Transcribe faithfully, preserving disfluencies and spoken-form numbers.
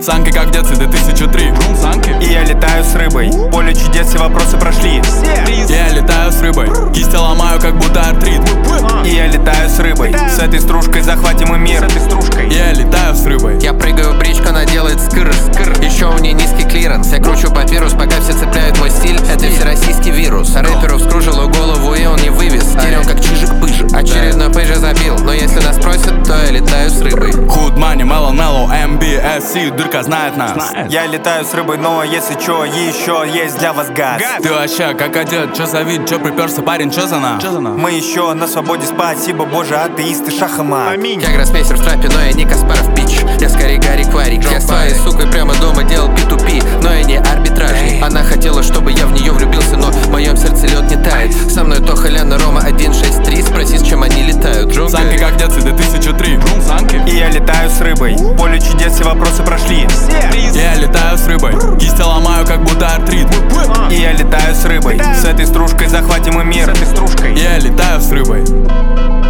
Санки как в детстве две тысячи три. Санки. И я летаю с рыбой. Поле чудес, все вопросы прошли. Я летаю с рыбой. Кисти ломаю, как будто артрит. И я летаю с рыбой. С этой стружкой захватим и мир. С этой стружкой. Я летаю с рыбой. Я прыгаю в бричку, она делает скр, скр. Еще у нее низкий клиренс. Я кручу папирус, пока все цепляют мой стиль. Это всероссийский вирус. Рэперу вскружило голову, и он не вывез. Теперь он как чижик-пыжик. Очередной пейджер забил. Но если нас просят, то я летаю с рыбой. Hood Money, Mellow Mellow, эм би эс си, дырка знает нас. Я летаю с рыбой, но если чё, еще есть для вас газ. Ты вообще как одет, чё за вид, чё приперся, парень, чё за на? Мы еще на свободе, спасибо, боже, атеисты, шах и мат. Я гроссмейстер в трапе, но я не Каспаров бич. Я скорее Гарри Кварик. Я с твоей сукой прямо дома делал пи ту пи, но я не арбитражный. Она хотела, чтобы я в нее влюбился, но в моем сердце лед не тает. Со мной Тоха, Ляна, Рома, один шесть три. Спроси, с чем они летают. Джунгли. Санки как в детстве две тысячи три. Санки. И я летаю с рыбой. Поле чудес, все вопросы прошли. Я летаю с рыбой. Кисти ломаю, как будто артрит. И я летаю с рыбой. С этой стружкой захватим и мир. С этой стружкой. Я летаю с рыбой.